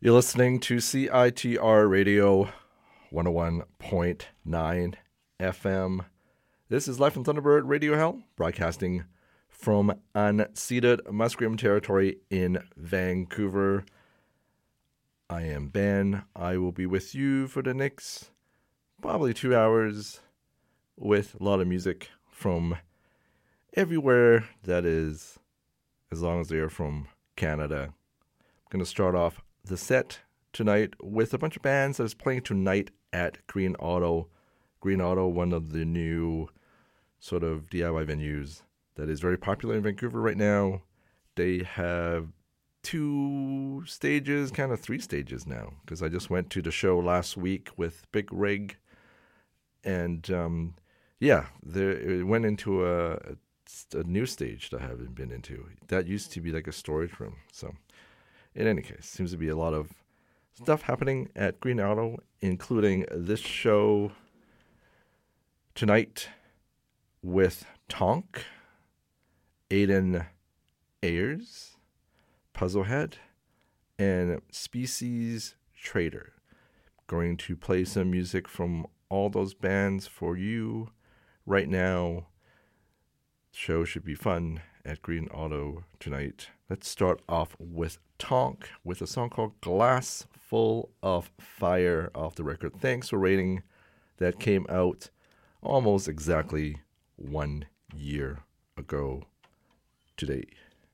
You're listening to CITR Radio 101.9 FM. This is Live from Thunderbird Radio Hell, broadcasting from unceded Musqueam territory in Vancouver. I am Ben. I will be with you for the next probably 2 hours with a lot of music from everywhere that is, as long as they are from Canada. I'm going to start off the set tonight with a bunch of bands that is playing tonight at Green Auto. Green Auto, one of the new sort of DIY venues that is very popular in Vancouver right now. They have 2 stages, kind of 3 stages now, because I just went to the show last week with Big Rig, and it went into a new stage that I haven't been into. That used to be like a storage room. So in any case, seems to be a lot of stuff happening at Green Auto, including this show tonight with Tonk, Aiden Ayers, Puzzlehead, and Species Trader. Going to play some music from all those bands for you right now. Show should be fun at Green Auto tonight. Let's start off with Tonk with a song called Glass Full of Fire off the record Thanks for Rating, that came out almost exactly 1 year ago today.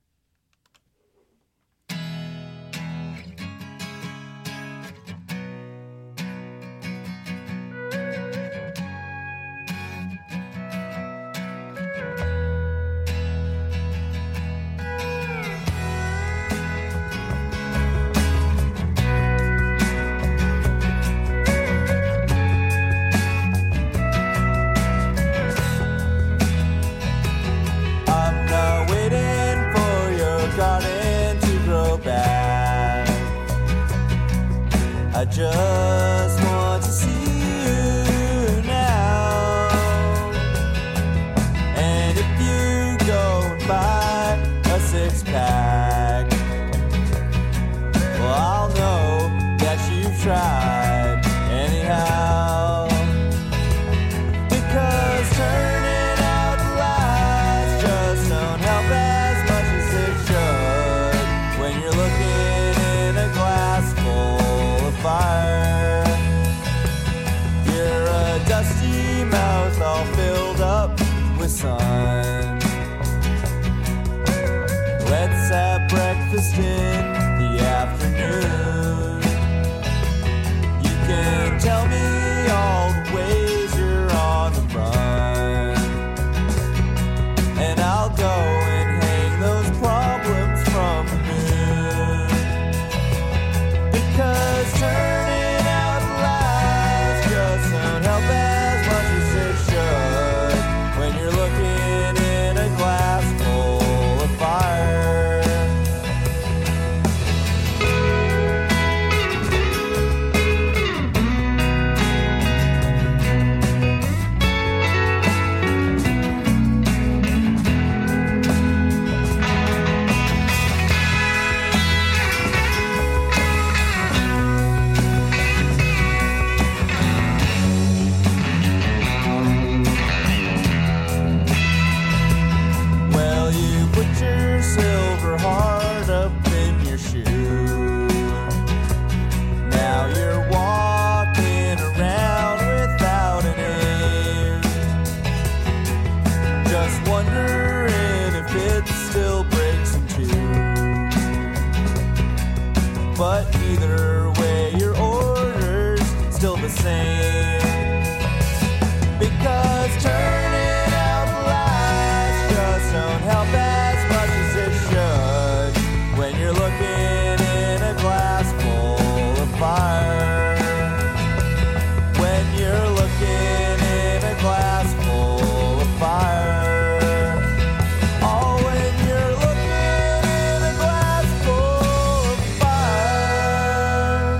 I just want to see you now. And if you go and buy a 6-pack, well, I'll know that you've tried anyhow. Because turning out the lights just don't help as much as it should when you're looking in a glass full of fire. You're a dusty mouth all filled up with sun. Let's have breakfast in the afternoon. You can tell me all the ways you're on the run, and I'll go and hang those problems from the moon. Because turning out the lights just don't help as much as it should when you're looking in a glass full of fire. Well, you put your silver heart up in your shoe. Now you're walking around without an aim, just wondering if it still breaks in two. But either way, your order's still the same. Because turning out the lights just don't help as much as it should when you're looking in a glass full of fire. When you're looking in a glass full of fire. Oh, when you're looking in a glass full of fire.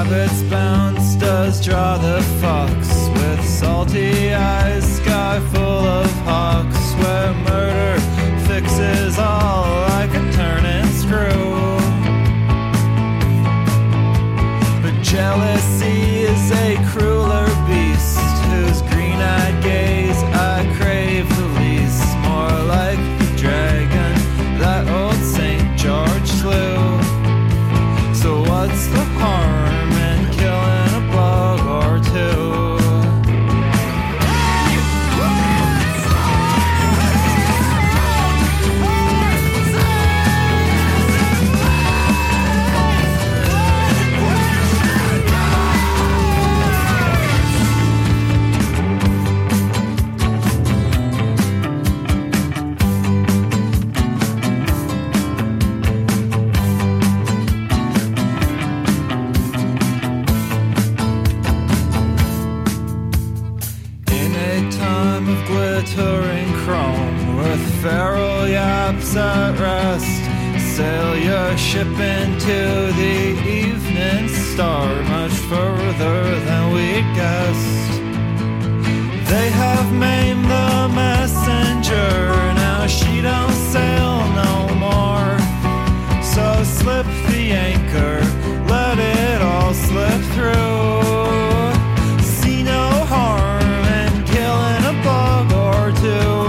rabbit's bounce does draw the fox with salty eyes, sky full of hawks, where murder fixes all like a turning screw. But jealousy is a crueler beast whose green-eyed gaze I crave the least, more like the dragon that old St. George slew. So what's the harm in killing a bug or two? Glittering chrome with feral yaps at rest, sail your ship into the evening star, much further than we guessed. They have maimed the messenger, now she don't sail no more. So slip the anchor, let it all slip through. See no harm in killing a bug or two.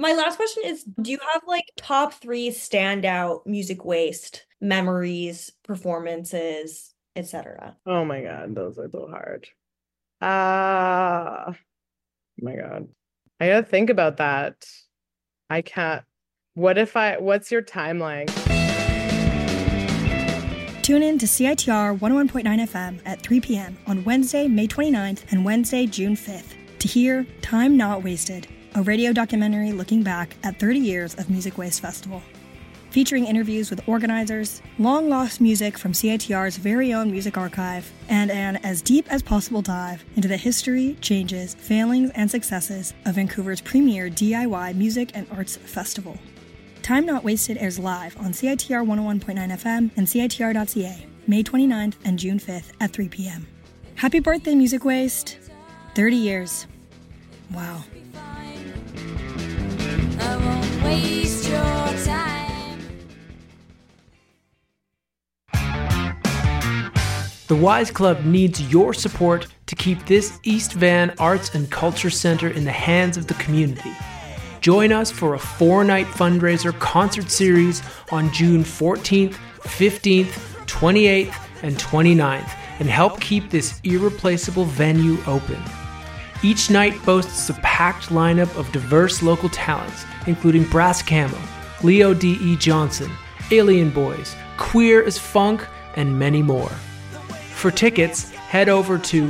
My last question is, do you have like top 3 standout Music Waste memories, performances, etc.? Oh my God, those are so hard. Oh my God. I gotta think about that. I can't. What's your timeline? Tune in to CITR 101.9 FM at 3 p.m. on Wednesday, May 29th and Wednesday, June 5th to hear Time Not Wasted, a radio documentary looking back at 30 years of Music Waste Festival. Featuring interviews with organizers, long-lost music from CITR's very own music archive, and an as deep as possible dive into the history, changes, failings, and successes of Vancouver's premier DIY music and arts festival. Time Not Wasted airs live on CITR 101.9 FM and CITR.ca, May 29th and June 5th at 3 p.m. Happy birthday, Music Waste! 30 years. Wow. I won't waste your time. The Wise Club needs your support to keep this East Van Arts and Culture Centre in the hands of the community. Join us for a 4-night fundraiser concert series on June 14th, 15th, 28th, and 29th and help keep this irreplaceable venue open. Each night boasts a packed lineup of diverse local talents, including Brass Camo, Leo D.E. Johnson, Alien Boys, Queer as Funk, and many more. For tickets, head over to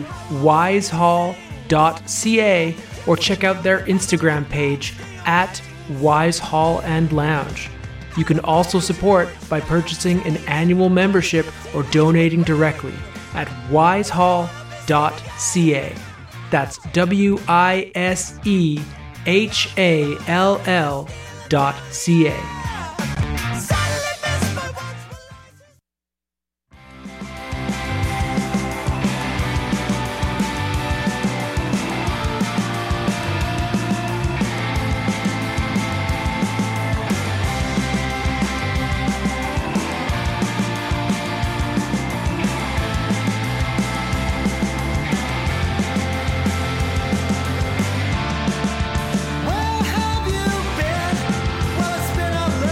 wisehall.ca or check out their Instagram page at Wise Hall and Lounge. You can also support by purchasing an annual membership or donating directly at wisehall.ca. That's WISEHALL.ca. Where have you been? Well, it's been a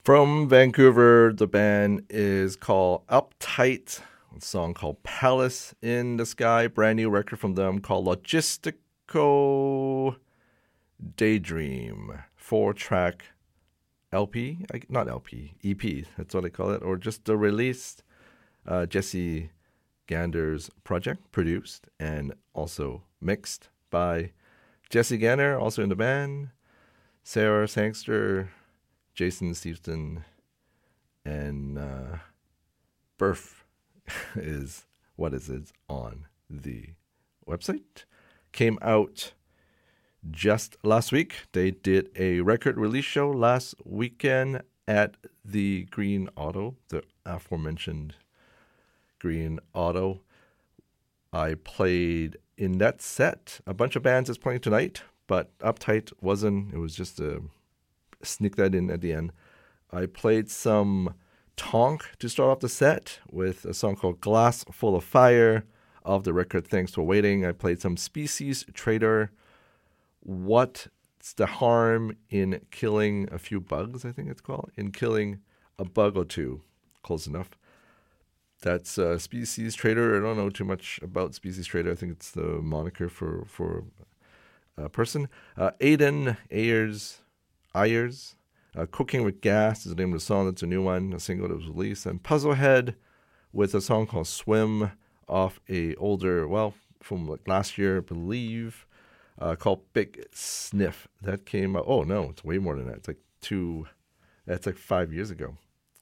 From Vancouver, the band is called Uptight. A song called Palace in the Sky. Brand new record from them called Logistico Daydream. 4-track LP, not LP, EP, that's what they call it, or just the released Jesse Gander's project, produced and also mixed by Jesse Gander, also in the band, Sarah Sangster, Jason Steveston, and Burf is what is it on the website. Came out just last week. They did a record release show last weekend at the Green Auto, the aforementioned Green Auto. I played in that set. A bunch of bands is playing tonight, but Uptight wasn't. It was just a sneak that in at the end. I played some Tonk to start off the set with a song called Glass Full of Fire of the record Thanks for Waiting. I played some Species Trader. What's the harm in killing a few bugs, I think it's called, in killing a bug or two. Close enough. That's Species Trader. I don't know too much about Species Trader. I think it's the moniker for a person. Aiden Ayers, Cooking with Gas is the name of the song. That's a new one, a single that was released. And Puzzlehead with a song called Swim off a older, from like last year, I believe, called Big Sniff. That came out, oh no, it's way more than that. That's like 5 years ago.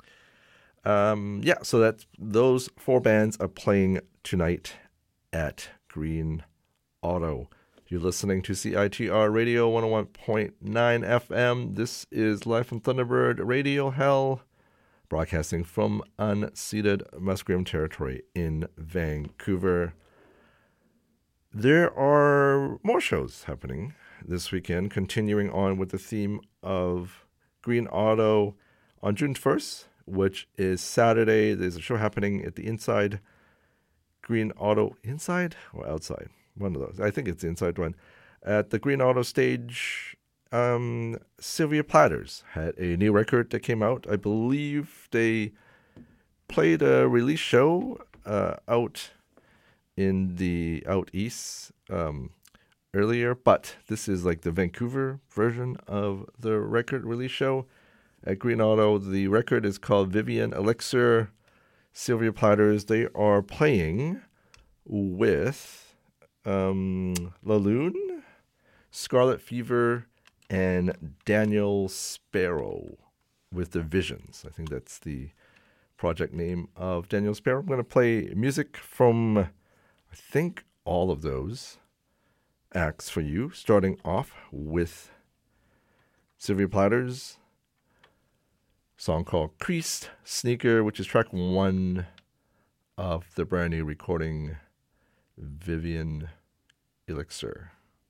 So that's those 4 bands are playing tonight at Green Auto. You're listening to CITR Radio 101.9 FM. This is Live from Thunderbird Radio Hell, broadcasting from unceded Musqueam territory in Vancouver. There are more shows happening this weekend, continuing on with the theme of Green Auto on June 1st, which is Saturday. There's a show happening at the Inside Green Auto. Inside or outside? One of those. I think it's the inside one. At the Green Auto stage, Sylvia Platters had a new record that came out. I believe they played a release show out east earlier, but this is like the Vancouver version of the record release show at Green Auto. The record is called Vivian Elixir. Sylvia Platters, they are playing with Laloon, Scarlet Fever, and Daniel Sparrow with the Visions. I think that's the project name of Daniel Sparrow. I'm going to play music from, I think, all of those acts for you, starting off with Sylvia Platters' song called Creased Sneaker, which is track 1 of the brand new recording Vivian Elixir.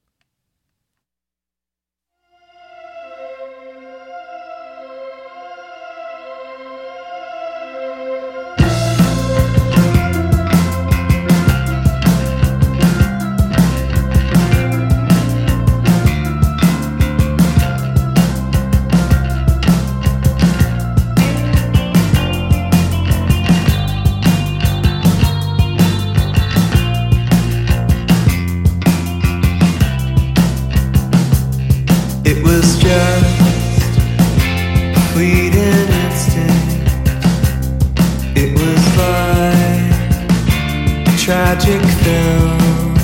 Tragic film,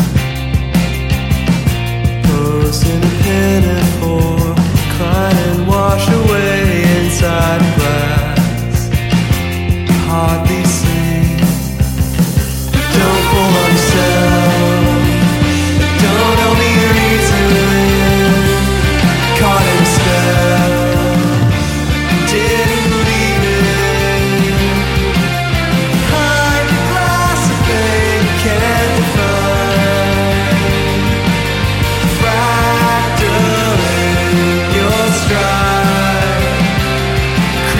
posed in a pinafore, cry and wash away inside glass. Hardly see. Don't fool yourself. Don't know the reason. Caught in spell. Didn't believe it. Can't find fractal in your stride.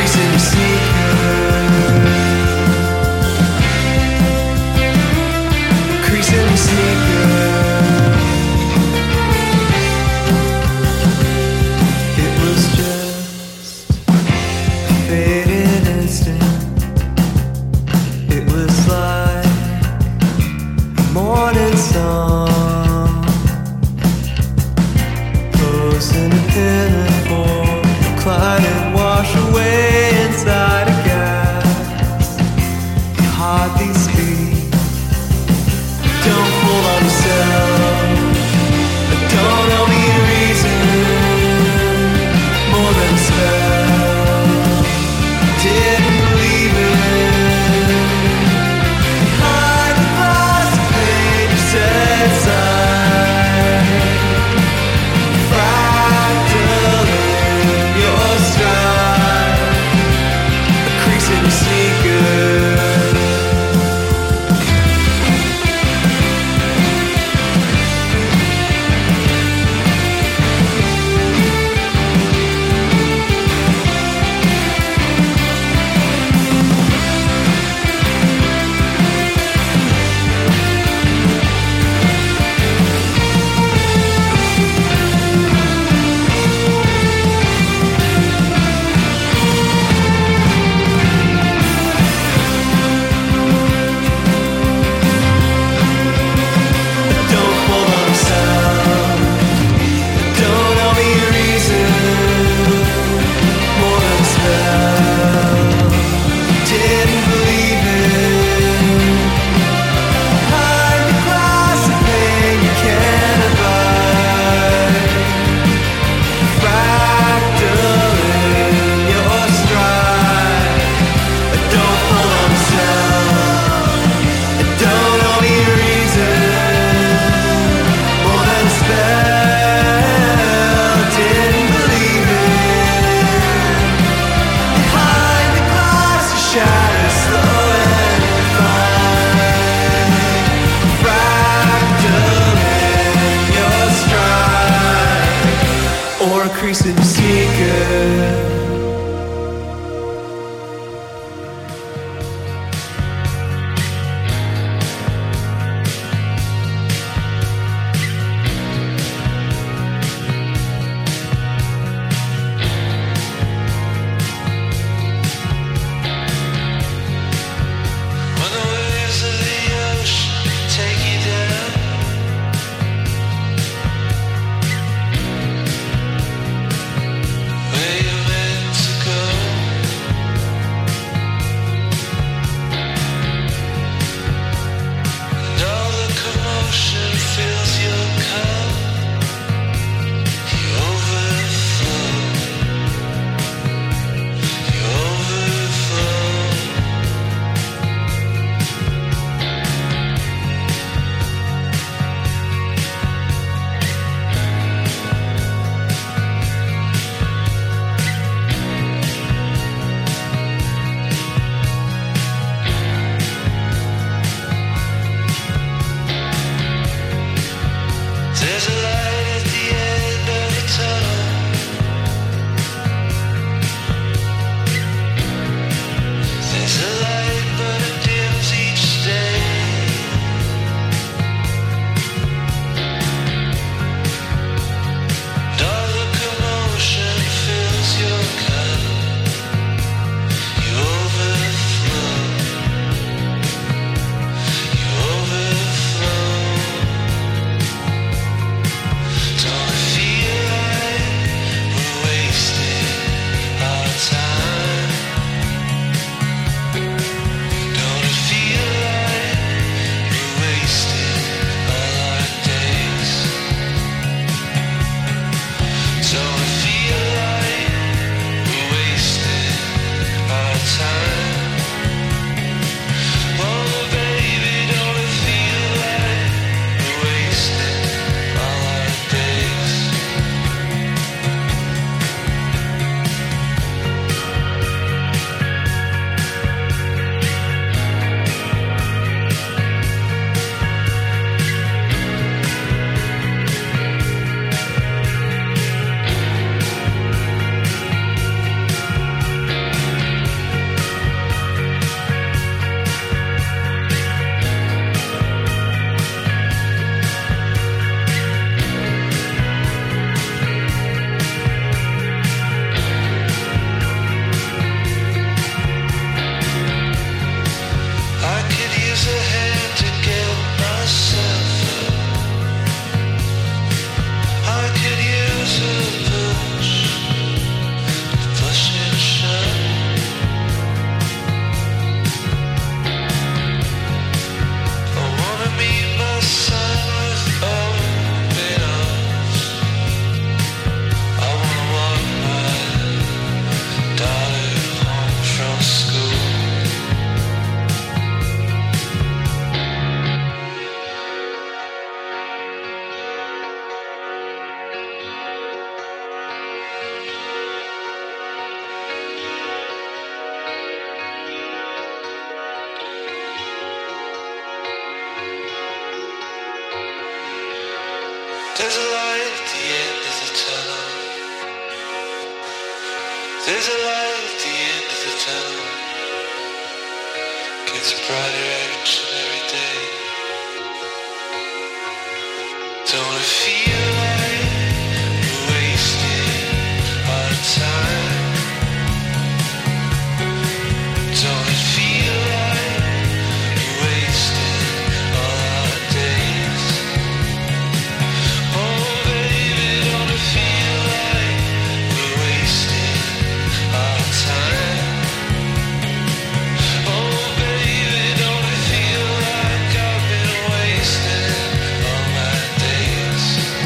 decline and wash away inside a gas. Hardly speak. Don't hold on yourself. Don't owe me a reason more than spell. Didn't believe it. Behind the glass page you set aside. Fractal in your stride. light at the end of the tunnel gets brighter each and every day? Don't it feel like we're wasting our time? Don't it feel like we're wasting all our days? Oh baby, don't it feel like we're wasting our time? Oh baby, don't it feel like I've been wasting all my days?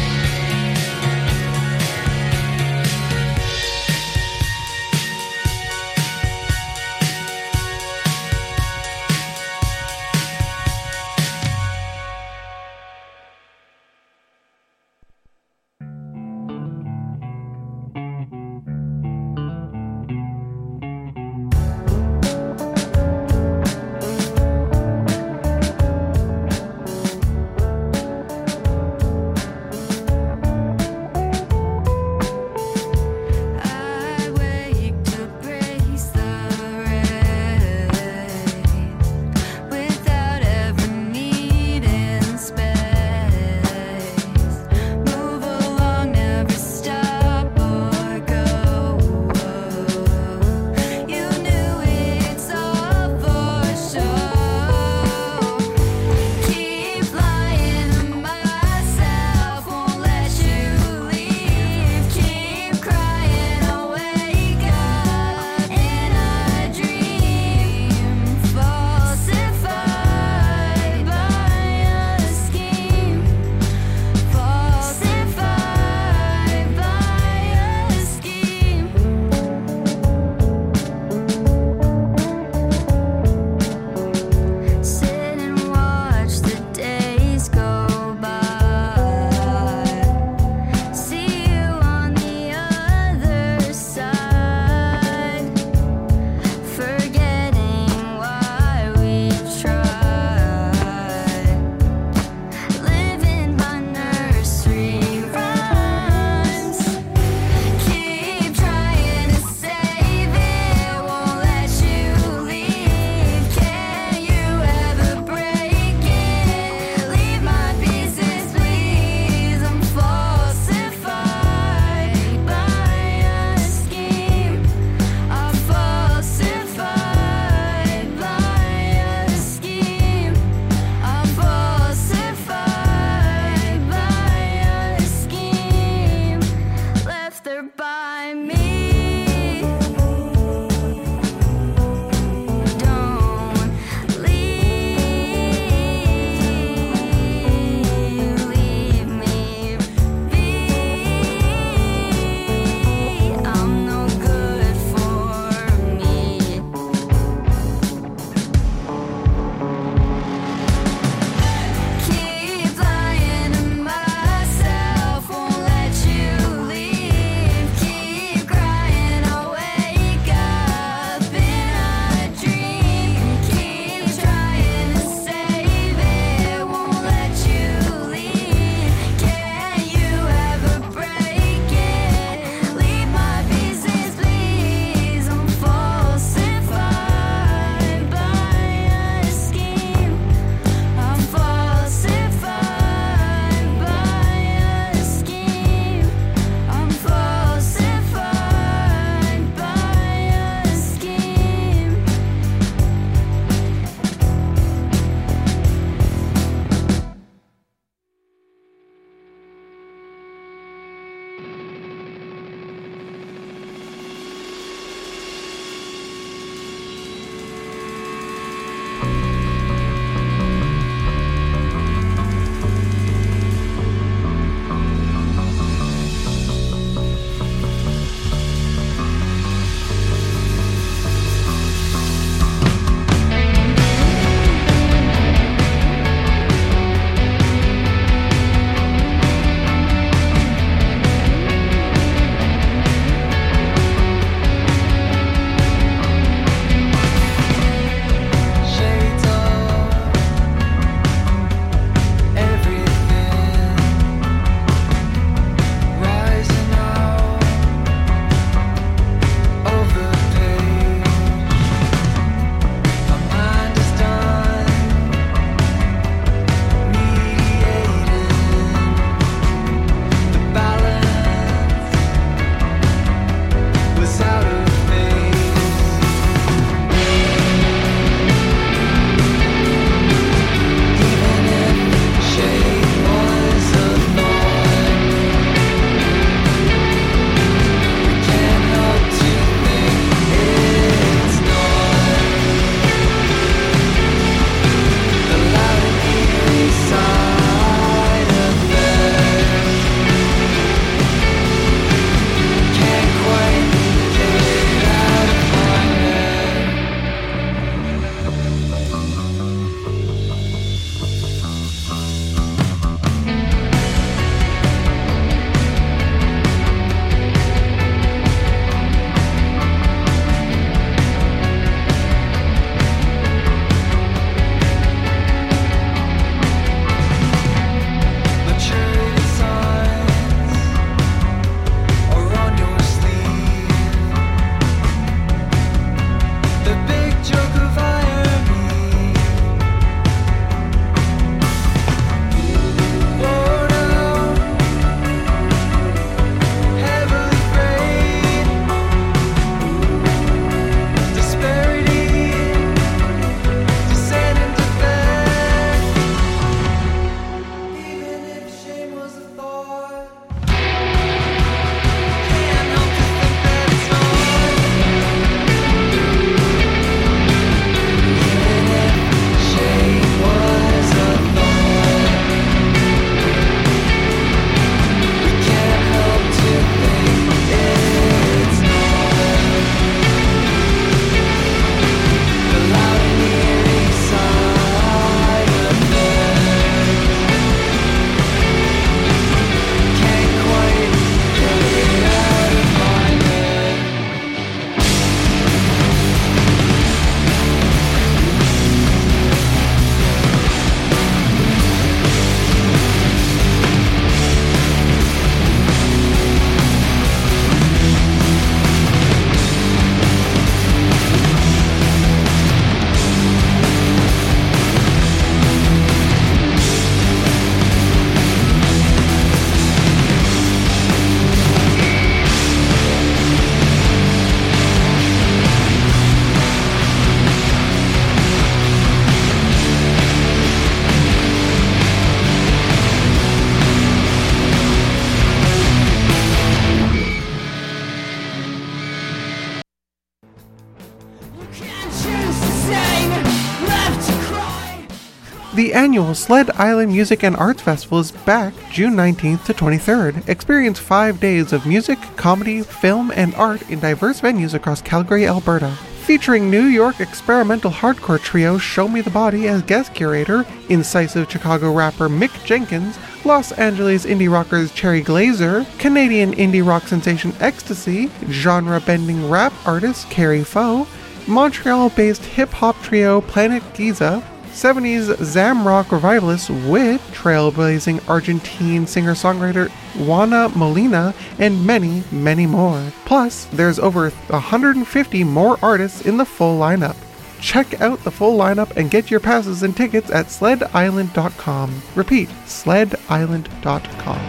The annual Sled Island Music and Arts Festival is back June 19th to 23rd. Experience 5 days of music, comedy, film, and art in diverse venues across Calgary, Alberta. Featuring New York experimental hardcore trio Show Me the Body as guest curator, incisive Chicago rapper Mick Jenkins, Los Angeles indie rockers Cherry Glazer, Canadian indie rock sensation Ecstasy, genre-bending rap artist Carrie Foe, Montreal-based hip-hop trio Planet Giza, 70s Zamrock revivalist Wit, trailblazing Argentine singer-songwriter Juana Molina, and many, many more. Plus, there's over 150 more artists in the full lineup. Check out the full lineup and get your passes and tickets at sledisland.com. Repeat, sledisland.com.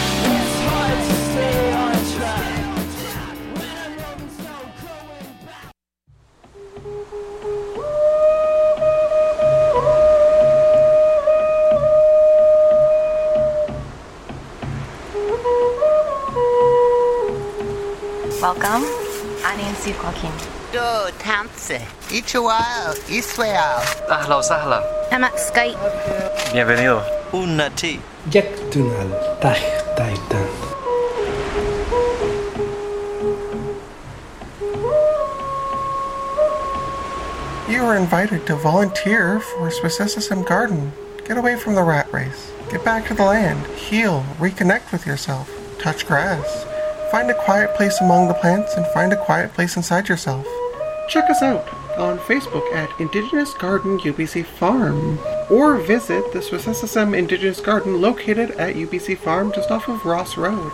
Welcome. أنا نسيت كوكين. دو تامسي. إيشوال. إسوال. أهلا وسهلا. أنا سكاي. Bienvenido. Unati. Yaktunal Taitan. You are invited to volunteer for Swissessism Garden. Get away from the rat race. Get back to the land. Heal. Reconnect with yourself. Touch grass. Find a quiet place among the plants and find a quiet place inside yourself. Check us out on Facebook at Indigenous Garden UBC Farm, or visit the Swissessism Indigenous Garden located at UBC Farm just off of Ross Road.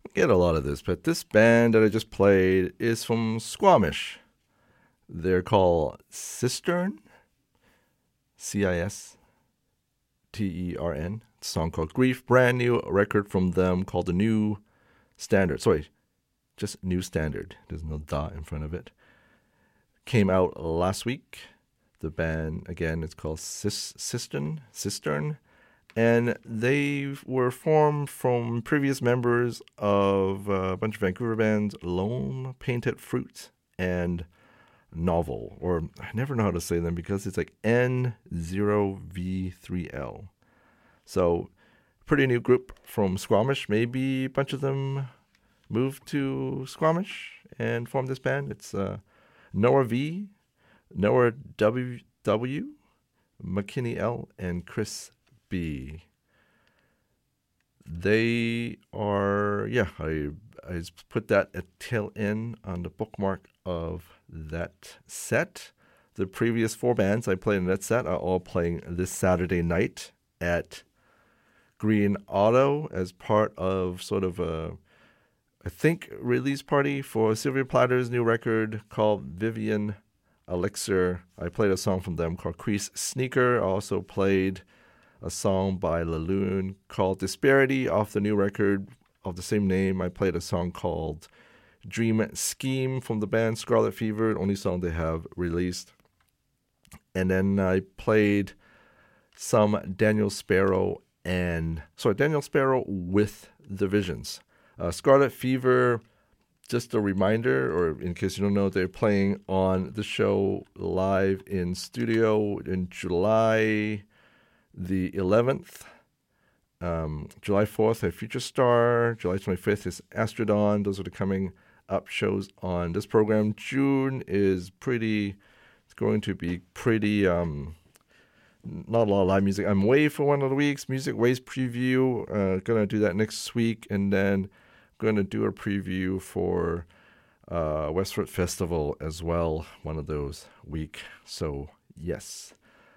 Get a lot of this, but this band that I just played is from Squamish. They're called Cistern, Cistern. It's a song called Grief, brand new record from them called The New Standard. Sorry, just New Standard. There's no da in front of it. Came out last week. The band, again, it's called Cistern. And they were formed from previous members of a bunch of Vancouver bands, Lone Painted Fruit and Novel. Or I never know how to say them because it's like N0V3L. So, pretty new group from Squamish. Maybe a bunch of them moved to Squamish and formed this band. It's Noah V, Noah W, McKinney L, and Chris B. They are, I put that at tail end on the bookmark of that set. The previous 4 bands I played in that set are all playing this Saturday night at Green Auto as part of sort of a, I think, release party for Sylvia Platter's new record called Vivian Elixir. I played a song from them called Crease Sneaker. I also played a song by Laloon called Disparity off the new record of the same name. I played a song called Dream Scheme from the band Scarlet Fever, the only song they have released. And then I played some Daniel Sparrow with The Visions. Scarlet Fever, just a reminder, or in case you don't know, they're playing on the show live in studio in July the 11th. July 4th at Future Star. July 25th is Astrodon. Those are the coming up shows on this program. June is it's going to be pretty, not a lot of live music. I'm away for one of the weeks. Music Ways preview. Going to do that next week. And then going to do a preview for Westford Festival as well, one of those week. So, yes.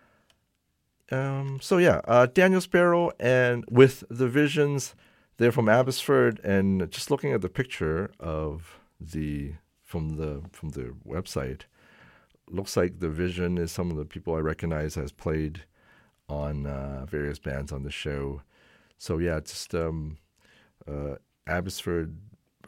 Daniel Sparrow and with The Visions, they're from Abbotsford, and just looking at the picture of from the website, looks like The Vision is some of the people I recognize has played on various bands on the show. So yeah, just Abbotsford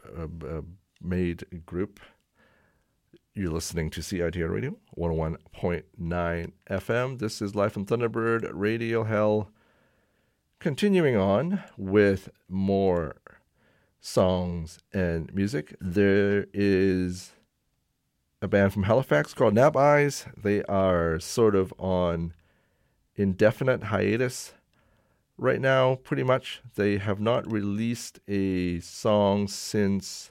made group. You're listening to CITR Radio, 101.9 FM. This is Live from Thunderbird Radio Hell. Continuing on with more songs and music. There is a band from Halifax called Nap Eyes. They are sort of on indefinite hiatus right now, pretty much. They have not released a song since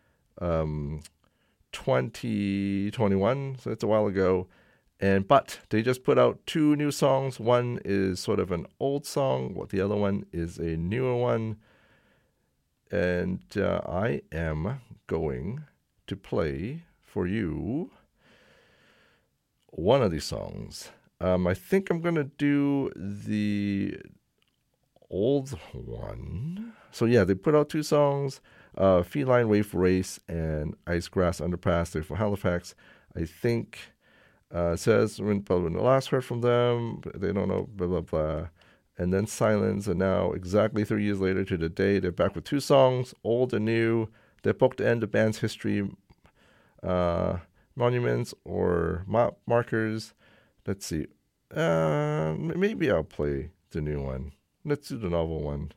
2021, so it's a while ago. But they just put out 2 new songs. One is sort of an old song, the other one is a newer one. And I am going to play for you one of these songs. I think I'm going to do the old one. So yeah, they put out 2 songs, Feline Wave Race and Ice Grass Underpass. They're from Halifax. I think it says when the last heard from them, they don't know, blah, blah, blah. And then Silence, and now exactly 3 years later to the day, they're back with 2 songs, old and new. They're booked to end the band's history monuments or markers. Let's see. Maybe I'll play the new one. Let's do the novel one.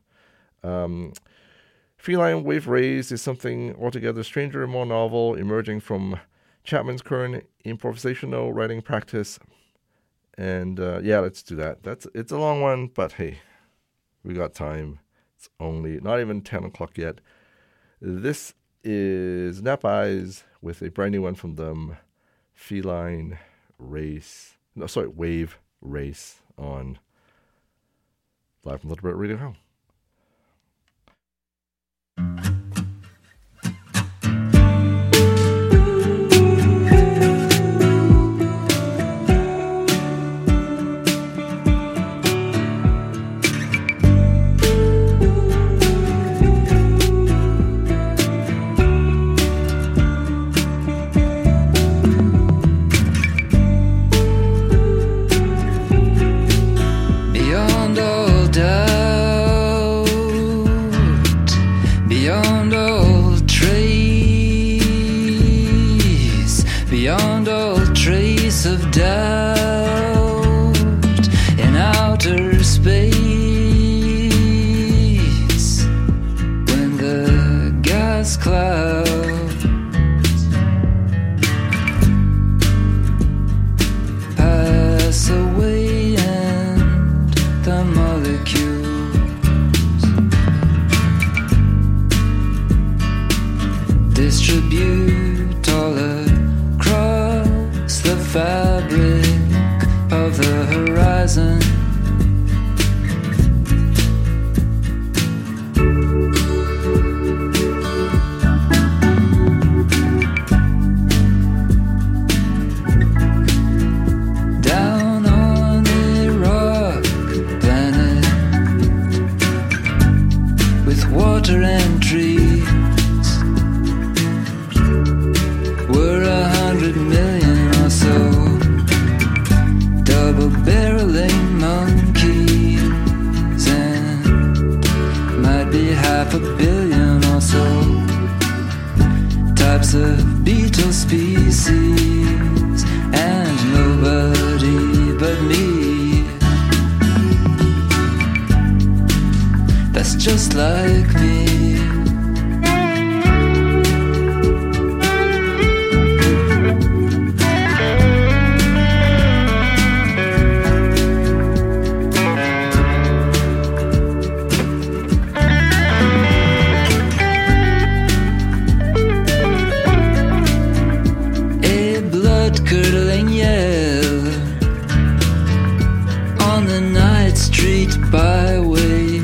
Feline Wave Race is something altogether stranger and more novel, emerging from Chapman's current improvisational writing practice. And let's do that. It's a long one, but hey, we got time. It's only not even 10 o'clock yet. This is Nap Eyes with a brand new one from them, Wave Race on Live from Thunderbird Radio Hell. beyond all trace of doubt in outer space. When the gas clouds pass away and the molecules distribute all across the fabric of the horizon. Down on a rock planet with water and trees, we're 100 million or so double-barreling monkeys, and might be 500 million or so types of beetle species, and nobody but me that's just like me. Curdling yell on the night street byway,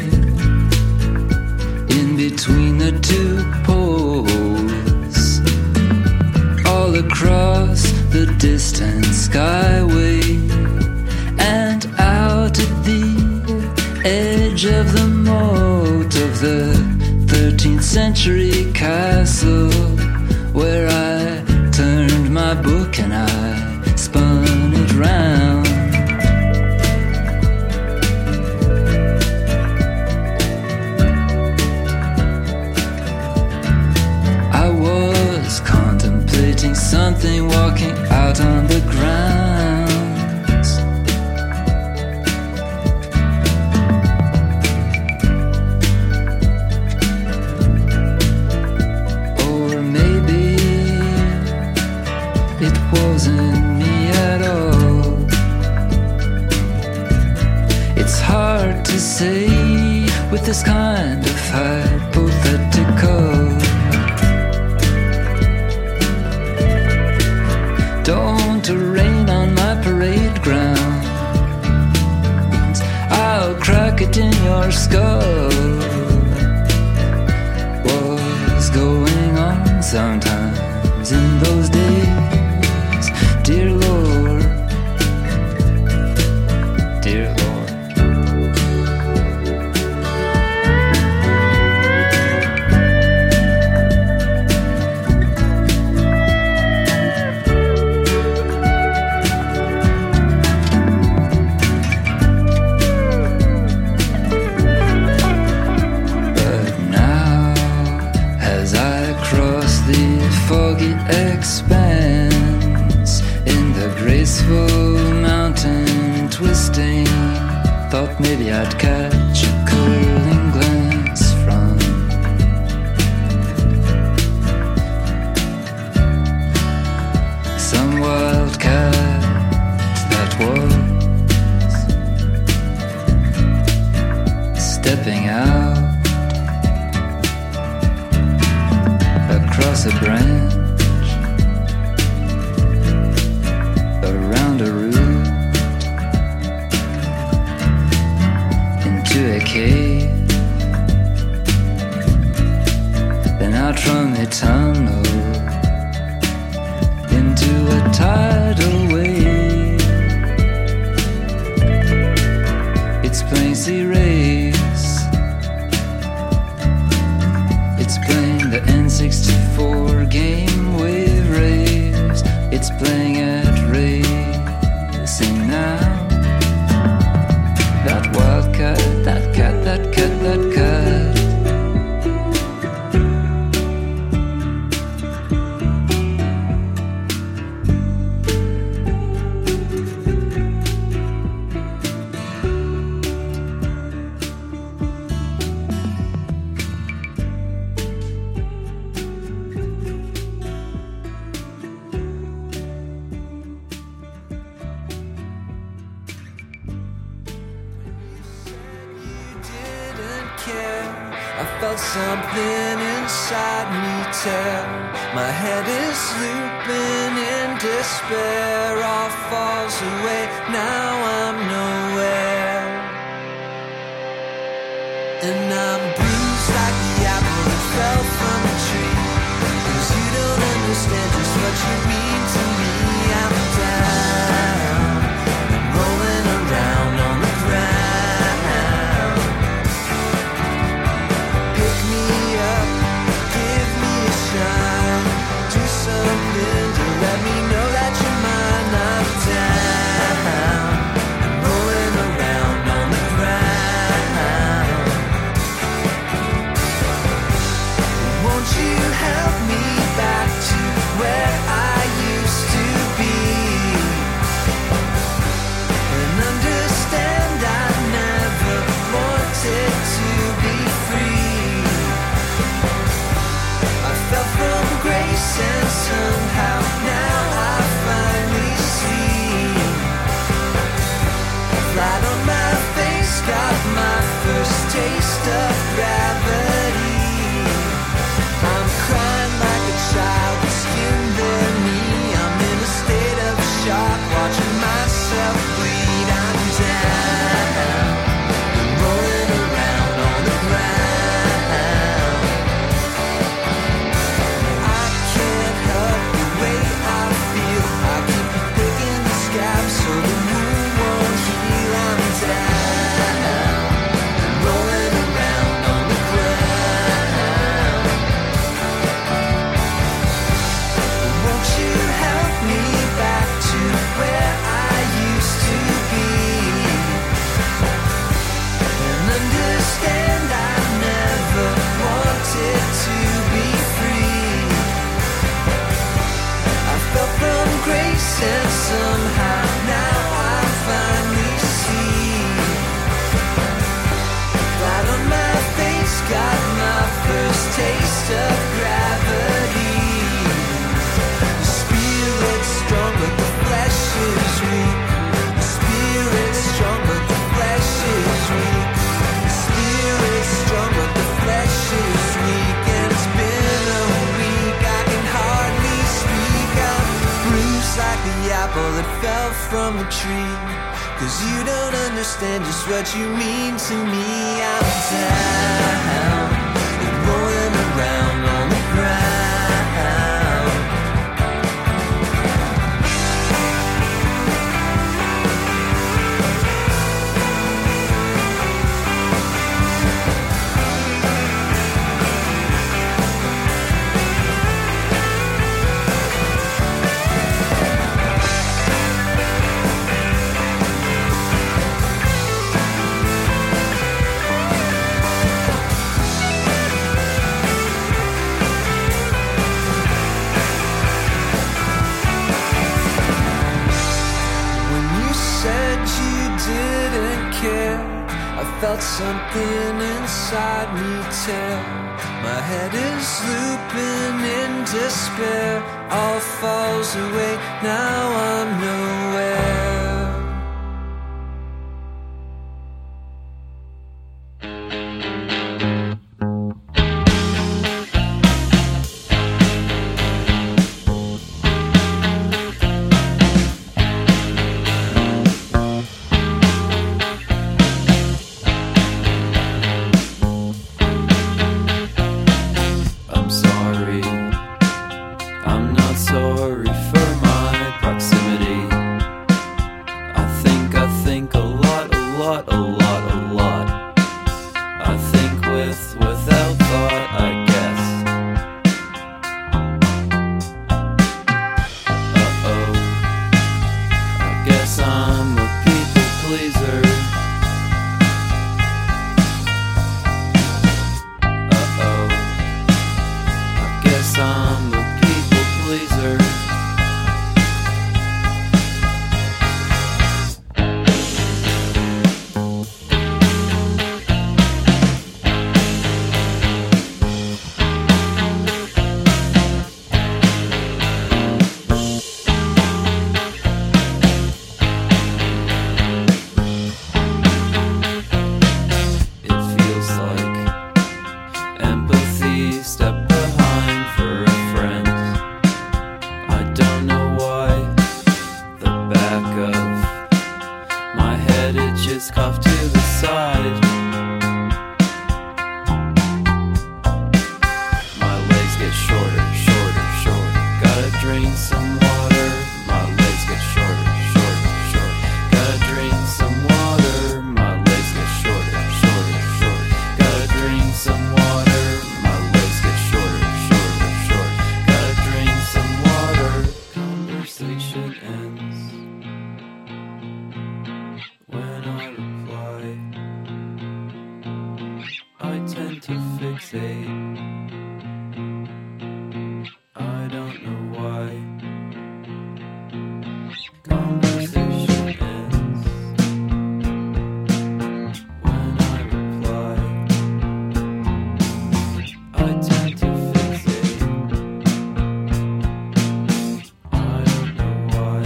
in between the two poles, all across the distant skyway, and out at the edge of the moat of the 13th century castle, where I turned my book and I spun it round. I was contemplating something walking out on the grounds. Or maybe it wasn't me at all. It's hard to say with this kind of hypothetical. Don't rain on my parade grounds, I'll crack it in your skull. What's going on sometimes in those days, dear Lord, dear Lord. But now, as I cross the foggy expanse in the graceful mountain twisting, thought maybe I'd catch a curling glance from some wildcat that was stepping out across a branch, around a root, into a cave, then out from the tunnel into a tidal wave. It's playing sea race, it's playing the N64 game Wave Race. It's playing at racing now. That wildcat, that cat, that cat, that cat. felt something inside me tear. My head is looping in despair. All falls away, now I'm nowhere. And I'm bruised like the apple that fell from a tree. 'Cause you don't understand just what you mean to me. I'm down, I'm rolling around on the ground. Pick me up, give me a shine. Do something to let me know that you're mine. I'm down, I'm rolling around on the ground. Won't you help me back to where I used to be? And understand I never wanted to be free. I fell from grace and somehow now I finally see. Flat on my face, got my first taste of gravity. I'm crying like a child, the skin bare me. I'm in a state of shock, watching myself bleed. I'm down, I'm rolling around on the ground. I can't help the way I feel. I keep picking the scabs so the wound won't heal. I'm down, I'm rolling around on the ground. Won't you help me back to where I used to be? And understand I never wanted to be free. I fell from grace and somehow now I finally see. Flat on my face, got my first taste of gravity. The spirit's strong but the flesh is weak. The spirit's strong but the flesh is weak. The spirit's strong but the flesh is weak. And it's been a week, I can hardly speak. I'm bruised like the apple that fell from a tree. 'Cause you don't understand just what you mean to me. I'm down and rolling around on the ground. When you said you didn't care, I felt something inside me tear. My head is looping in despair. All falls away, now I'm nowhere. I'm sorry, I'm not sorry for my proximity. this cuff to the side. My legs get shorter, shorter, shorter. Gotta drink some water. My legs get shorter, shorter, shorter. Gotta drink some water. My legs get shorter, shorter, shorter. Gotta drink some water. My legs get shorter, shorter, shorter. Gotta drink some water. Conversation ends when I reply. I tend to fixate. I don't know why. Conversation ends when I reply. I tend to fixate. I don't know why.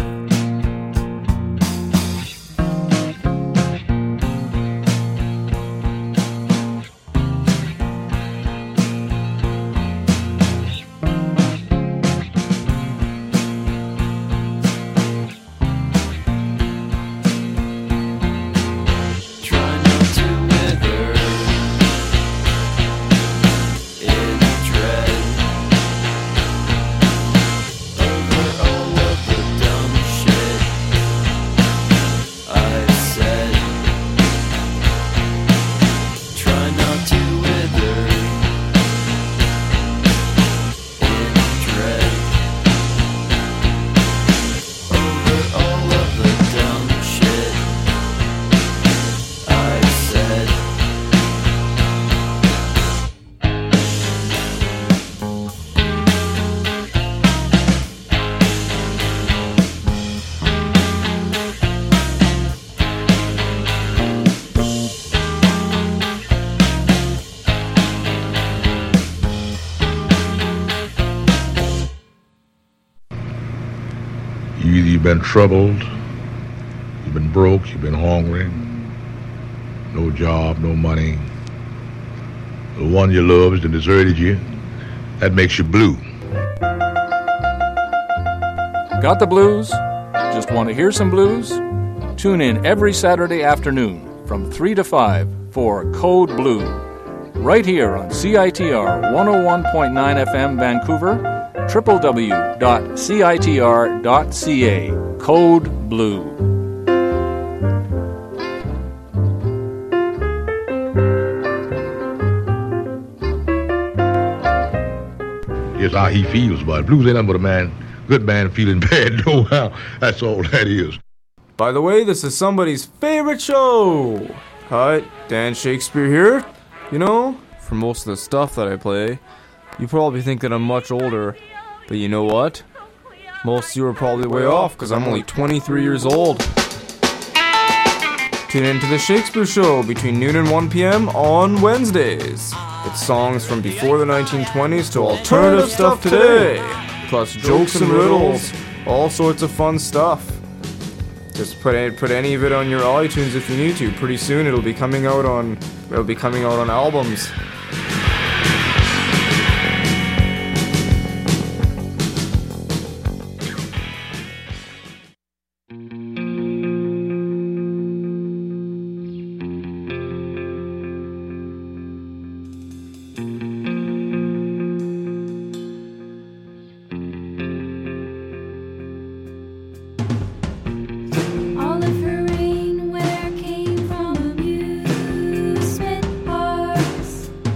Try not to wither in dread over all of the dumb shit I've said. Try not to wither in dread over all of the dumb shit I've said. Either you've been troubled, you've been broke, you've been hungry, no job, no money. The one you loved has deserted you. That makes you blue. Got the blues? Just want to hear some blues? Tune in every Saturday afternoon from 3 to 5 for Code Blue. Right here on CITR 101.9 FM Vancouver, www.citr.ca. Code Blue. Here's how he feels about it. Blues ain't nothing but a man, good man feeling bad, no how. That's all that is. By the way, this is somebody's favorite show. Hi, Dan Shakespeare here. You know, for most of the stuff that I play, you probably think that I'm much older. But you know what? Most of you are probably way off because I'm only 23 years old. Tune in to The Shakespeare Show between noon and 1 p.m. on Wednesdays. It's songs from before the 1920s to alternative stuff today. Plus jokes and riddles. All sorts of fun stuff. Just put any of it on your iTunes if you need to. Pretty soon it'll be coming out on albums. All of her rainwear came from amusement parks.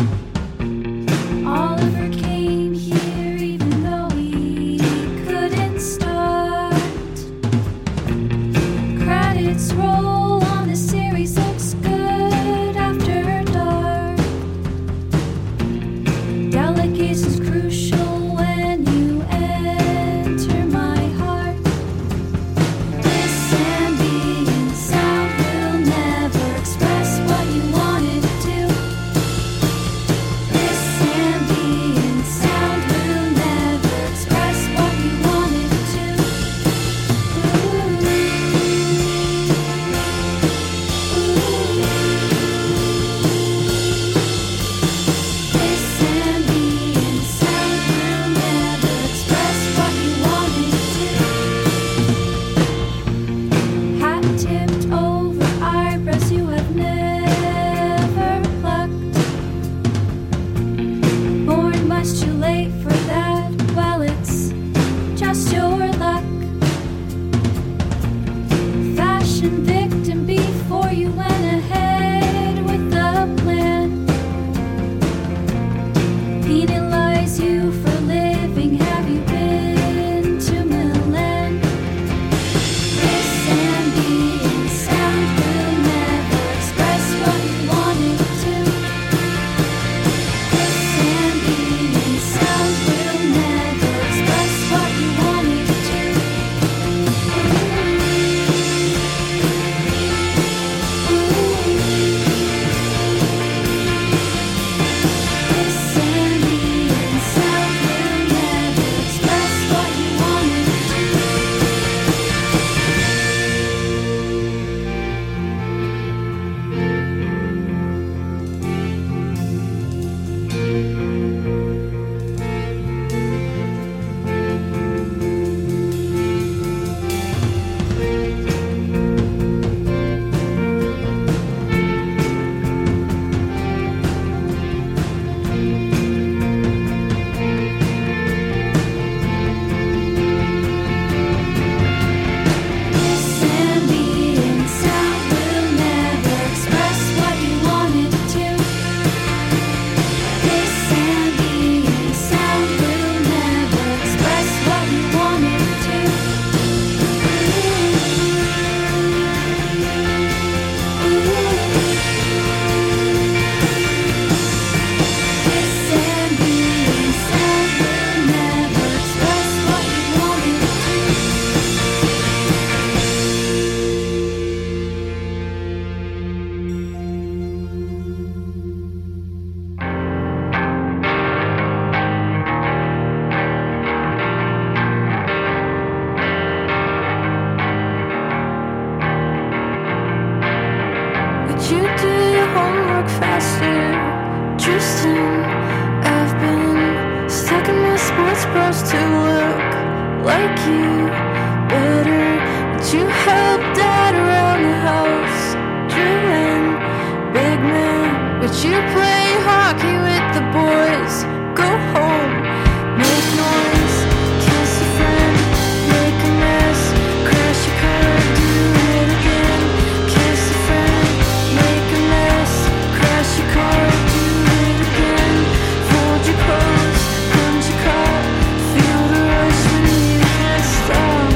you do your homework faster? Tristan, I've been stuck in my sports bras to look like you better. Would you help Dad around the house? Drilling, big man. Would you play hockey with the boys? Go home, make noise, kiss a friend, make a mess, crash your car, do it again. Kiss a friend, make a mess, crash your car, do it again. Fold your clothes, punch your cop, feel the rush when you can't stop.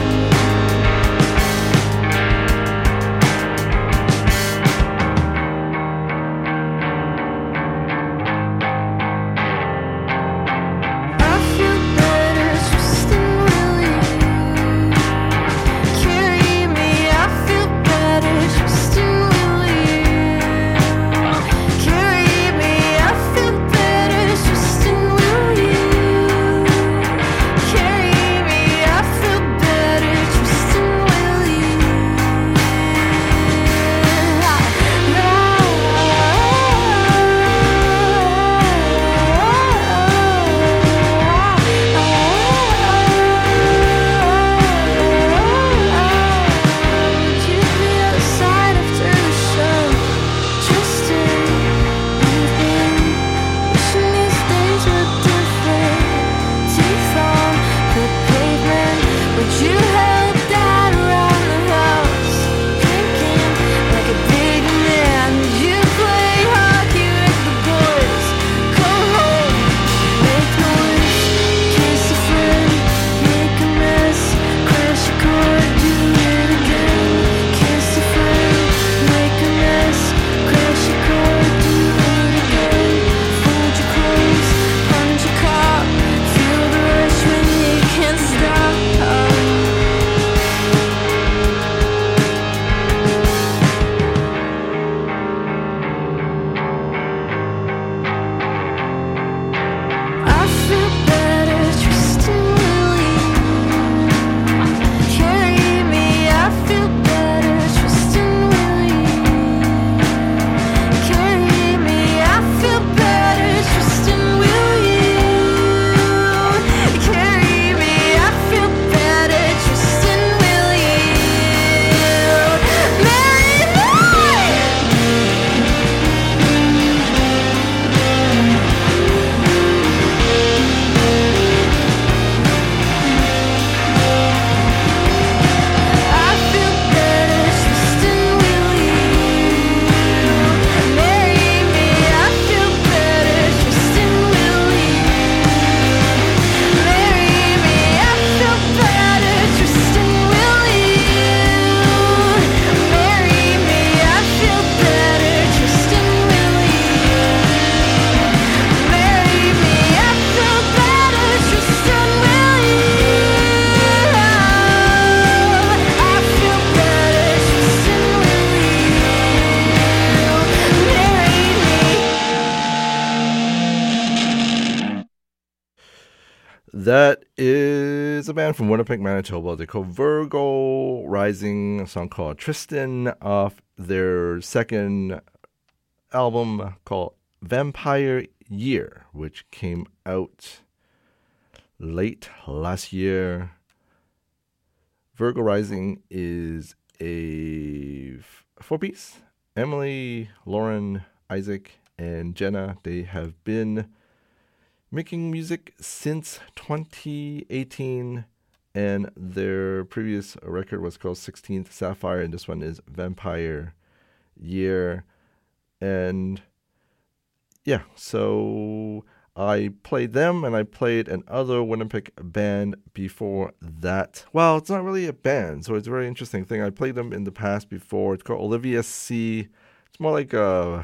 I feel better, Tristan, will you carry me? I feel better, Tristan, will you carry me? I feel better, Tristan, will you carry me? I feel better, Tristan, will you? Would you be outside after the show? Tristan, you've been wishing these days were different. Teeth on the pavement. Would you help Dad around the house? Drinking like a big man. Would you play hockey with the boys? Go home, make noise, kiss a friend, make a mess, crash your car, do it again. Kiss a friend, make a mess, crash your car, do it again. Fold your clothes, punch your cop, feel the rush when you can't stop. I feel better, Tristan, will you carry me? I feel better, Tristan, will you carry me? I feel better, Tristan, will you carry me? I feel better, Tristan, will you marry me? I feel better, Tristan, will you marry me? I feel better, Tristan, will you marry me? I feel better, Tristan, will you marry me? I feel better, Tristan, will you marry me? I feel better, Tristan, will you? I feel better, Tristan, will you marry me? That is a band from Winnipeg, Manitoba. They call Virgo Rising, a song called Tristan off their second album called Vampire Year, which came out late last year. Virgo Rising is a four-piece. Emily, Lauren, Isaac, and Jenna, they have been making music since 2018, and their previous record was called 16th Sapphire, and this one is Vampire Year. And yeah, so I played them, and I played another Winnipeg band before that. Well, it's not really a band, so it's a very interesting thing. I played them in the past before. It's called Olivia C. It's more like a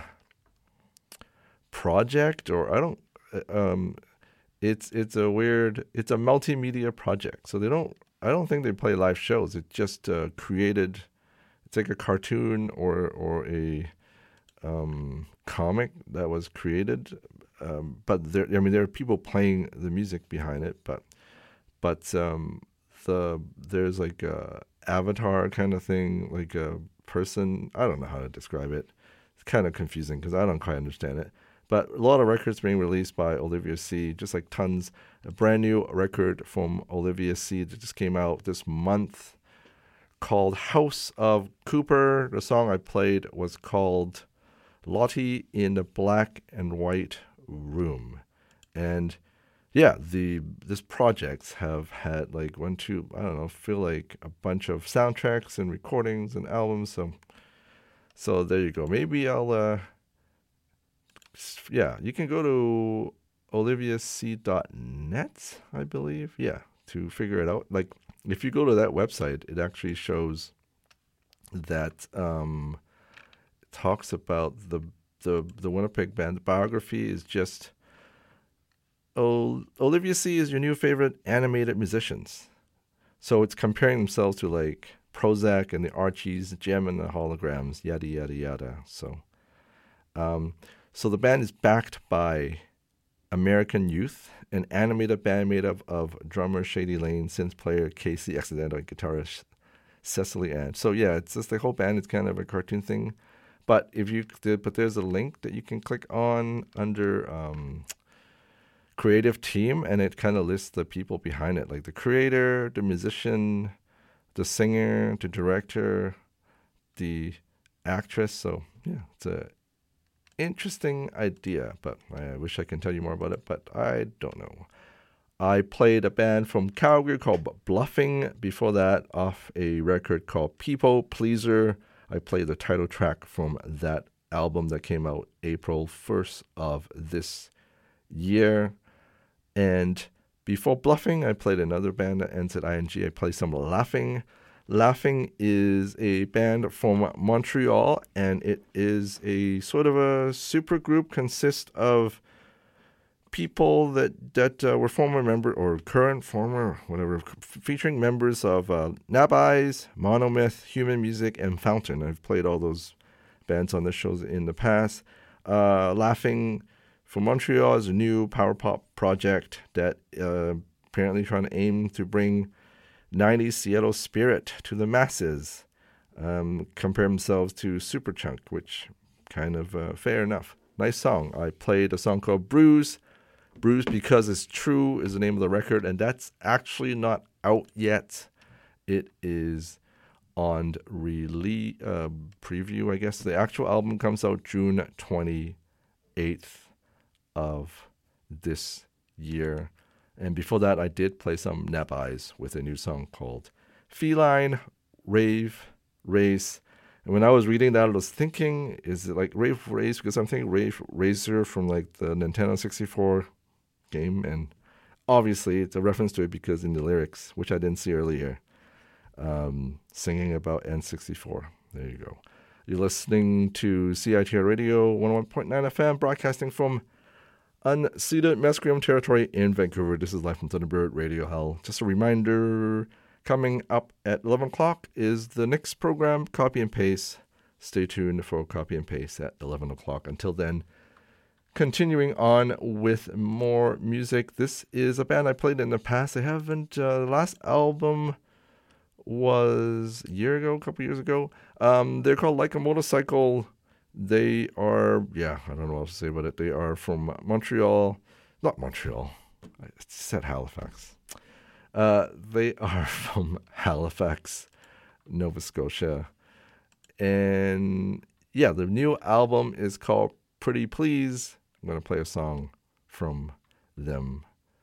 project, or I don't. It's a weird. It's a multimedia project. So I don't think they play live shows. It's just created. It's like a cartoon or a comic that was created. But there are people playing the music behind it. But there's like a avatar kind of thing, like a person. I don't know how to describe it. It's kind of confusing because I don't quite understand it. But a lot of records being released by Olivia C, just like tons. A brand new record from Olivia C that just came out this month called House of Cooper. The song I played was called Lottie in the Black and White Room. And yeah, this projects have had like feel like a bunch of soundtracks and recordings and albums. So there you go. Maybe I'll you can go to oliviac.net, I believe. Yeah, to figure it out. Like if you go to that website, it actually shows that talks about the Winnipeg band. The biography is just Olivia C is your new favorite animated musicians. So it's comparing themselves to like Prozac and the Archies, Gem and the Holograms, yada yada yada. So the band is backed by American Youth, an animated band made up of drummer Shady Lane, synth player Casey Accidental, and guitarist Cecily Ann. So yeah, it's just the whole band. It's kind of a cartoon thing, but there's a link that you can click on under creative team, and it kind of lists the people behind it, like the creator, the musician, the singer, the director, the actress. So yeah, it's a interesting idea, but I wish I can tell you more about it, but I don't know. I played a band from Calgary called Bluffing. Before that, off a record called People Pleaser. I played the title track from that album that came out April 1st of this year. And before Bluffing, I played another band that ends at ING. I played some Laughing. Laughing is a band from Montreal, and it is a sort of a super group, consists of people that were former member or current former whatever, featuring members of Nab Eyes, Monomyth, Human Music, and Fountain. I've played all those bands on the shows in the past. Laughing from Montreal is a new power pop project that apparently trying to aim to bring 90s Seattle spirit to the masses. Compare themselves to Superchunk, which kind of fair enough. Nice song. I played a song called Bruise. Bruise Because It's True is the name of the record, and that's actually not out yet. It is on preview, I guess. The actual album comes out June 28th of this year. And before that, I did play some Nap Eyes with a new song called Feline, Rave, Race. And when I was reading that, I was thinking, is it like Rave Race? Because I'm thinking Rave Racer from like the Nintendo 64 game. And obviously, it's a reference to it because in the lyrics, which I didn't see earlier, singing about N64. There you go. You're listening to CITR Radio 101.9 FM, broadcasting from unceded Musqueam territory in Vancouver. This is Live from Thunderbird Radio Hell. Just a reminder, coming up at 11 o'clock is the next program, Copy and Paste. Stay tuned for Copy and Paste at 11 o'clock. Until then, continuing on with more music. This is a band I played in the past. I haven't, the last album was a year ago, a couple years ago. They're called Like a Motorcycle. They are, I don't know what else to say about it. They are from Montreal. Not Montreal. I said Halifax. They are from Halifax, Nova Scotia. And yeah, the new album is called Pretty Please. I'm going to play a song from them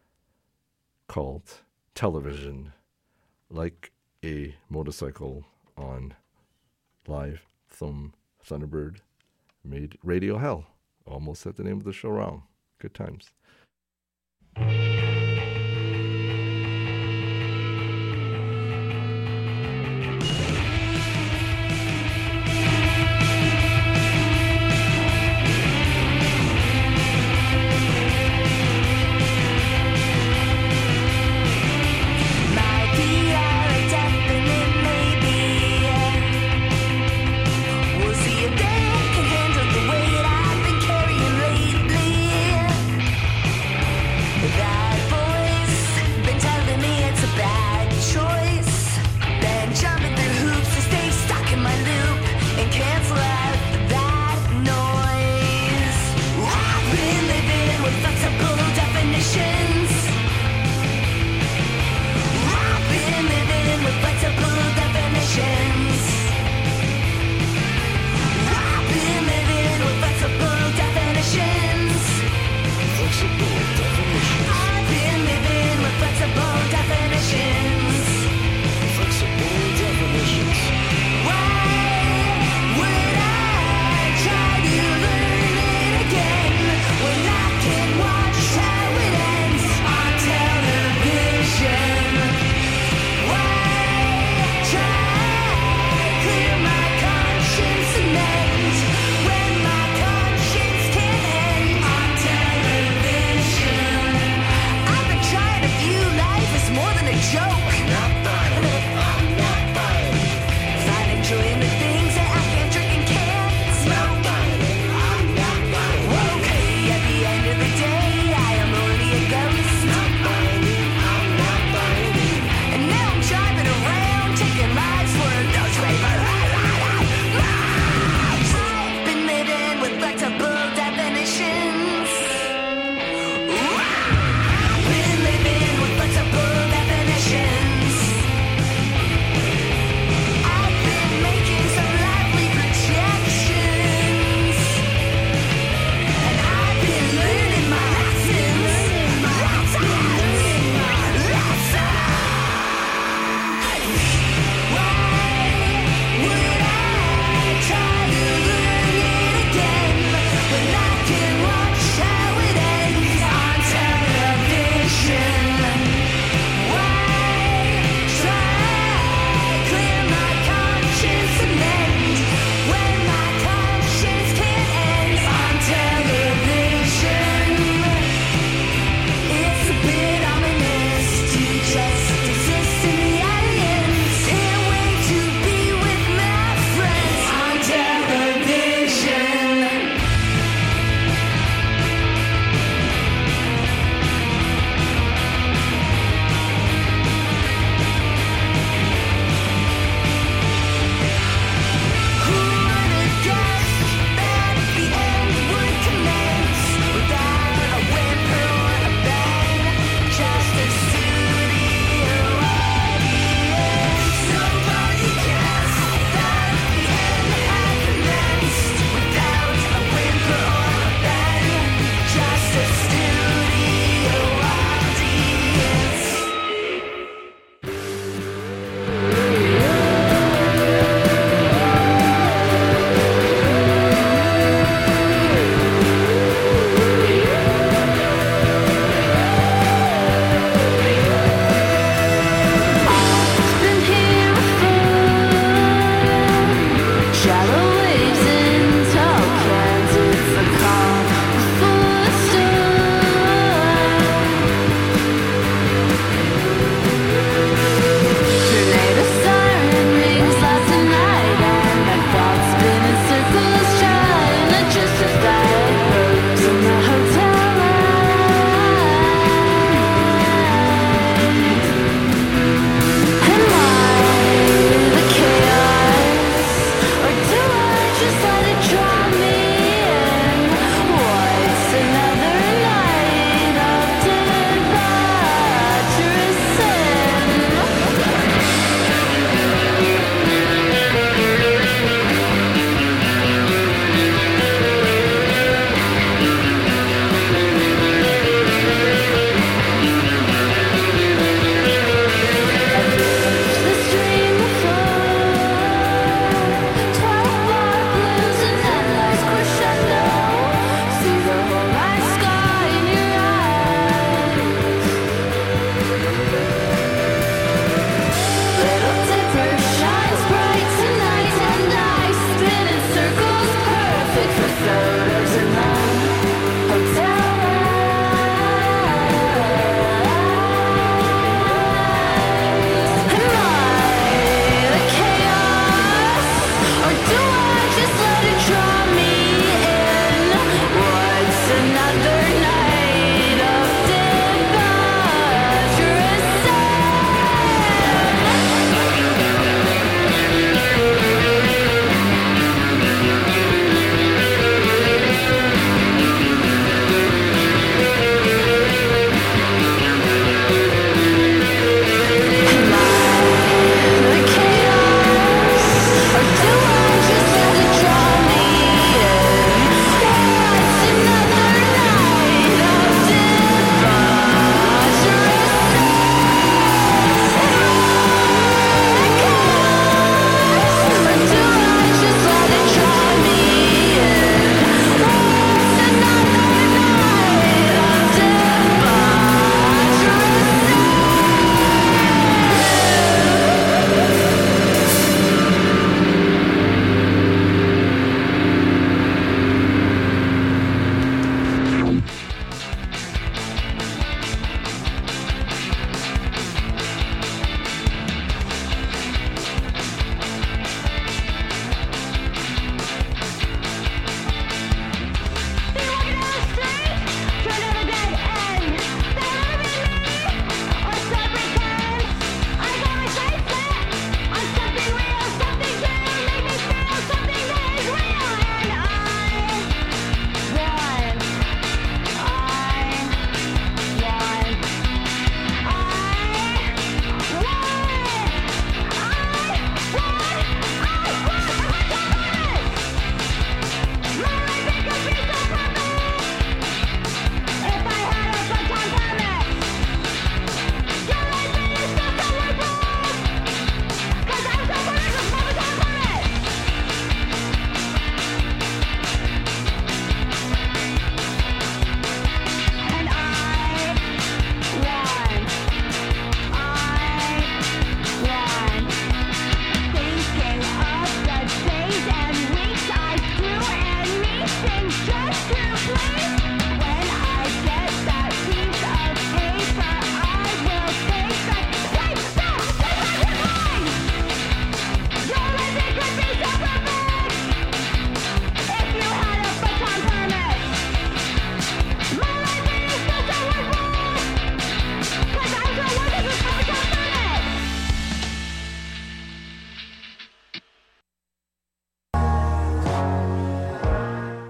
called Television, Like a Motorcycle on Live from Thunderbird made Radio Hell. Almost said the name of the show wrong. Good times. That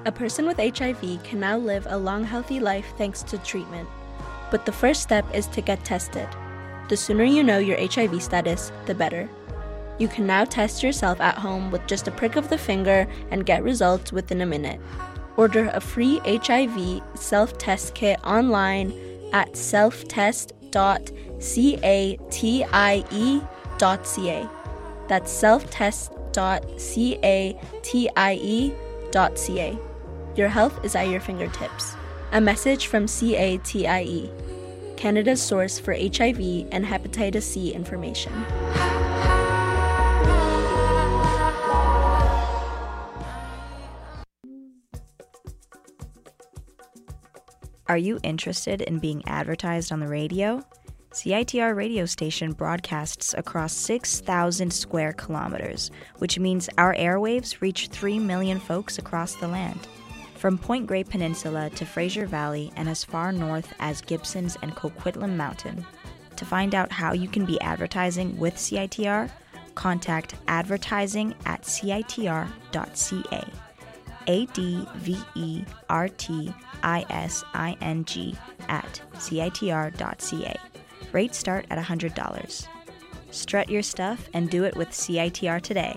A person with HIV can now live a long, healthy life thanks to treatment. But the first step is to get tested. The sooner you know your HIV status, the better. You can now test yourself at home with just a prick of the finger and get results within a minute. Order a free HIV self-test kit online at selftest.catie.ca. That's selftest.catie.ca. Your health is at your fingertips. A message from CATIE, Canada's source for HIV and hepatitis C information. Are you interested in being advertised on the radio? CITR radio station broadcasts across 6,000 square kilometers, which means our airwaves reach 3 million folks across the land. From Point Grey Peninsula to Fraser Valley and as far north as Gibsons and Coquitlam Mountain. To find out how you can be advertising with CITR, contact advertising@citr.ca. advertising@citr.ca. Rates start at $100. Strut your stuff and do it with CITR today.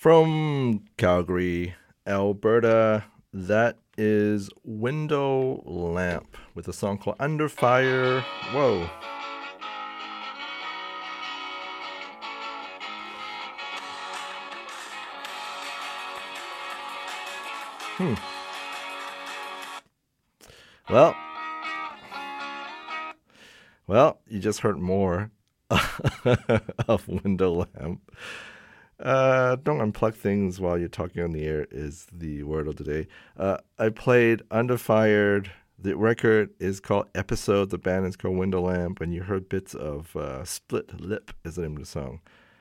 From Calgary, Alberta, that is Window Lamp with a song called Under Fire. Whoa. Well, you just heard more of Window Lamp. Don't unplug things while you're talking on the air is the word of the day. I played Under Fire. The record is called Episode. The band is called Window Lamp. And you heard bits of Split Lip is the name of the song.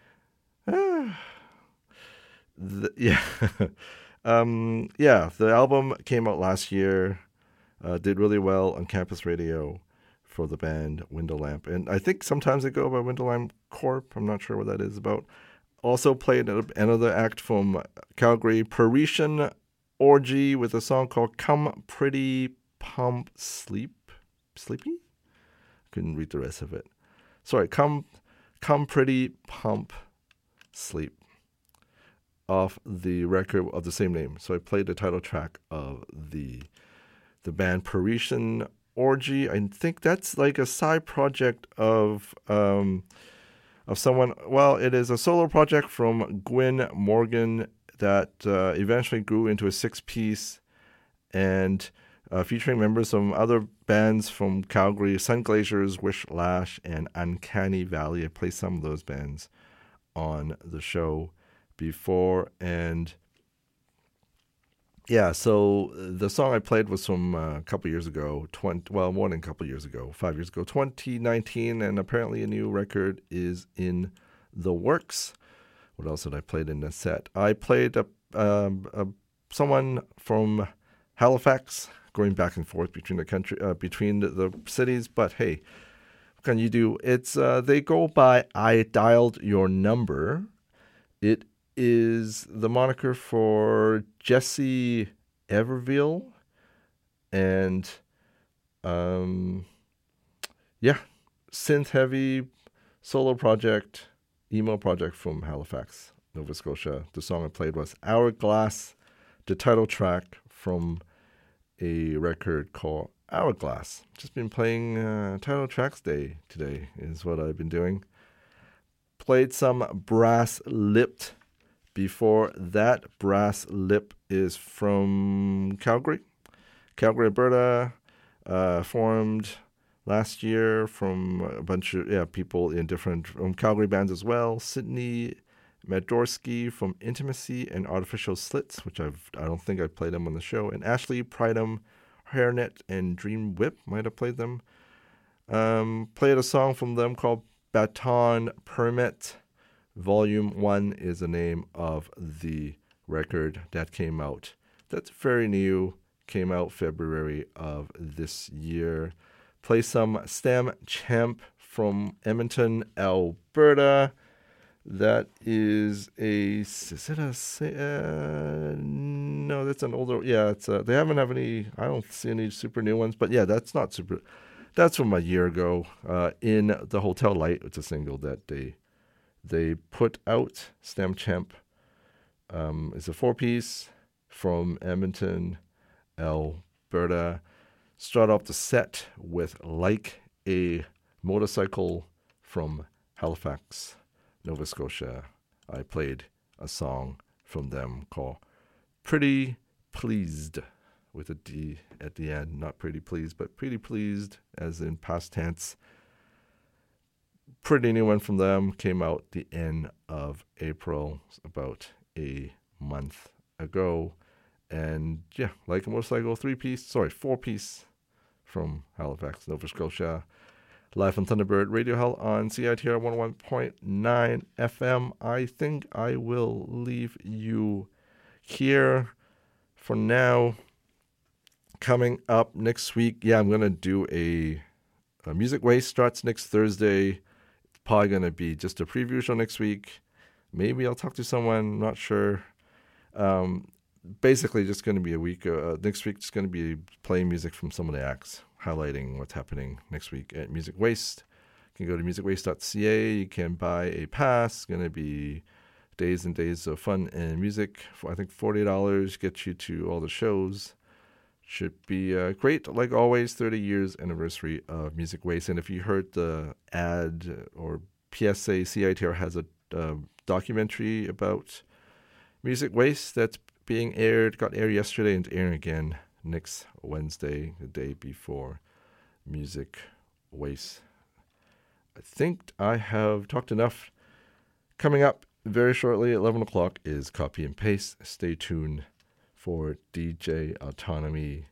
The album came out last year. Did really well on campus radio for the band Window Lamp. And I think sometimes they go by Window Lamp Corp. I'm not sure what that is about. Also played another act from Calgary, Parisian Orgy, with a song called Come Pretty Pump Sleepy? Couldn't read the rest of it. Sorry, Come Pretty Pump Sleep, off the record of the same name. So I played the title track of the band Parisian Orgy. I think that's like a side project of someone. Well, it is a solo project from Gwyn Morgan that eventually grew into a 6-piece and featuring members from other bands from Calgary, Sun Glaciers, Wish Lash, and Uncanny Valley. I played some of those bands on the show before. And yeah, so the song I played was from a couple years ago, more than a couple years ago, 5 years ago, 2019, and apparently a new record is in the works. What else did I play in the set? I played someone from Halifax, going back and forth between the country, between the cities, but hey, what can you do? It's they go by I Dialed Your Number. It is the moniker for Jesse Everville, and synth heavy solo project, emo project from Halifax, Nova Scotia. The song I played was Hourglass, the title track from a record called Hourglass. Just been playing Title Tracks Day today is what I've been doing. Played some Brass Lipped. Before that, Brass Lip is from Calgary, Alberta, formed last year from a bunch of people in different Calgary bands as well. Sydney Madorsky from Intimacy and Artificial Slits, which I don't think I played them on the show, and Ashley Pridham, Hairnet, and Dream Whip might have played them. Played a song from them called Baton Permit. Volume 1 is the name of the record that came out. That's very new. Came out February of this year. Play some Stem Champ from Edmonton, Alberta. That is no, that's an older, it's they haven't have any, I don't see any super new ones, but yeah, that's not super, that's from a year ago. In the Hotel Light, it's a single that they put out. Stem Champ is a 4-piece from Edmonton, Alberta. Start off the set with Like a Motorcycle from Halifax, Nova Scotia. I played a song from them called Pretty Pleased, with a D at the end. Not pretty pleased, but pretty pleased as in past tense. Pretty new one from them. Came out the end of April, about a month ago. And yeah, Like a Motorcycle, 4-piece from Halifax, Nova Scotia. Live on Thunderbird Radio Hell on CITR 101.9 FM. I think I will leave you here for now. Coming up next week, I'm going to do a Music Waste starts next Thursday. It's probably going to be just a preview show next week. Maybe I'll talk to someone, not sure. Basically, just going to be a week. Next week, just going to be playing music from some of the acts, highlighting what's happening next week at Music Waste. You can go to musicwaste.ca. You can buy a pass. It's going to be days and days of fun and music. For I think $40 gets you to all the shows. Should be great. Like always, 30 years anniversary of Music Waste. And if you heard the ad or PSA, CITR has a documentary about Music Waste that's being aired. Got aired yesterday and airing again next Wednesday, the day before Music Waste. I think I have talked enough. Coming up very shortly at 11 o'clock is Copy and Paste. Stay tuned for DJ Autonomy.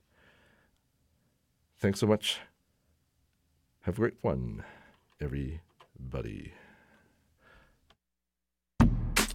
Thanks so much. Have a great one, everybody.